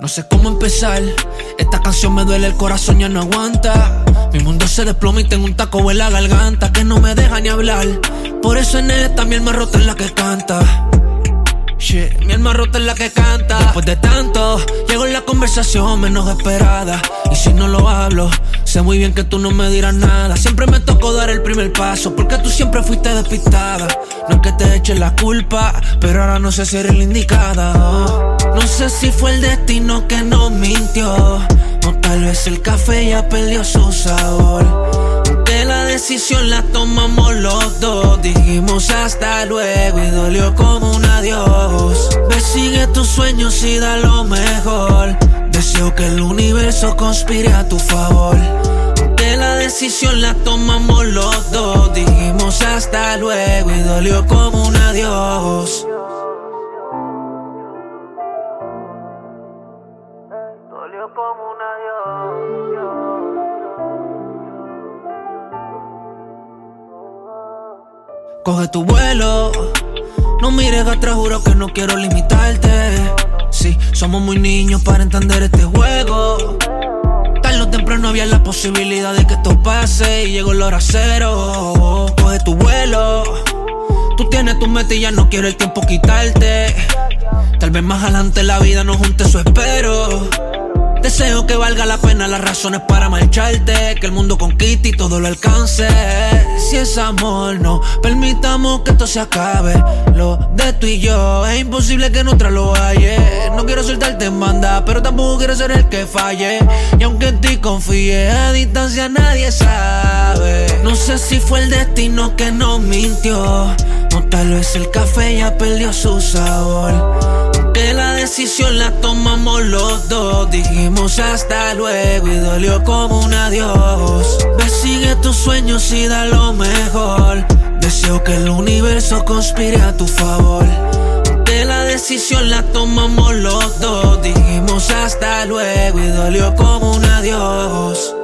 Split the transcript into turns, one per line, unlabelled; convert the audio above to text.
sé cómo empezar. Esta canción me duele el corazón, ya no aguanta. Mi mundo se desploma y tengo un taco en la garganta que no me deja ni hablar. Por eso en esta mi alma rota es la que canta. Shit, mi alma rota es la que canta. Después de tanto, llegó la conversación menos esperada. Y si no lo hablo, sé muy bien que tú no me dirás nada. Siempre me tocó dar el primer paso, porque tú siempre fuiste despistada. No es que te eches la culpa, pero ahora no sé si eres la indicada. No sé si fue el destino que nos mintió, o tal vez el café ya perdió su sabor. Que la decisión la tomamos los dos. Dijimos hasta luego y dolió como un adiós. Ve, sigue tus sueños y da lo mejor. Deseo que el universo conspire a tu favor. Que la decisión la tomamos los dos. Dijimos hasta luego y dolió como un adiós. Dolió como un adiós. Coge tu vuelo, no mires atrás, juro que no quiero limitarte. Sí, somos muy niños para entender este juego. Tarde o temprano había la posibilidad de que esto pase y llegó la hora cero. Coge tu vuelo, tú tienes tu meta y ya no quiero el tiempo quitarte. Tal vez más adelante la vida nos junte, eso espero. Deseo que valga la pena las razones para marcharte, que el mundo conquiste y todo lo alcance. Si es amor, no permitamos que esto se acabe. Lo de tú y yo es imposible que nuestra lo halle. No quiero soltarte en banda, pero tampoco quiero ser el que falle. Y aunque en ti confíe, a distancia nadie sabe. No sé si fue el destino que nos mintió, o tal vez el café ya perdió su sabor. Que la decisión la tomamos los dos. Dijimos hasta luego y dolió como un adiós. Ve, sigue tus sueños y da lo mejor. Deseo que el universo conspire a tu favor. Que la decisión la tomamos los dos. Dijimos hasta luego y dolió como un adiós.